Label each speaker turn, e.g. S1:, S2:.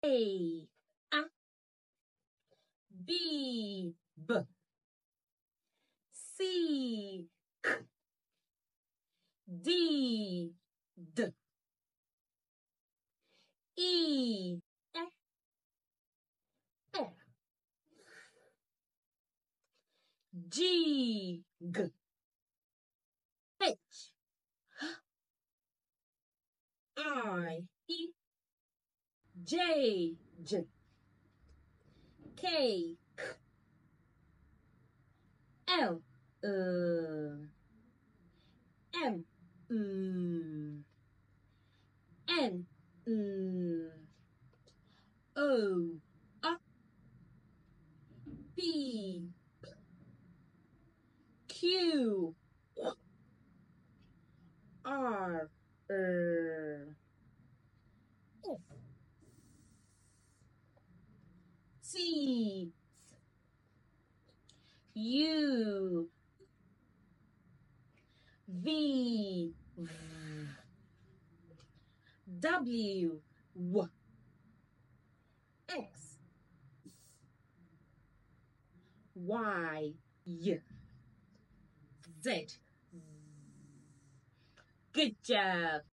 S1: A, A, B, B, C, K, D, D, E, F, F, G, G, H, I, E, J, J, K, L, M, N, O, P, Q, R, F, T, U, V, W, W, X, Y, Z. Good job.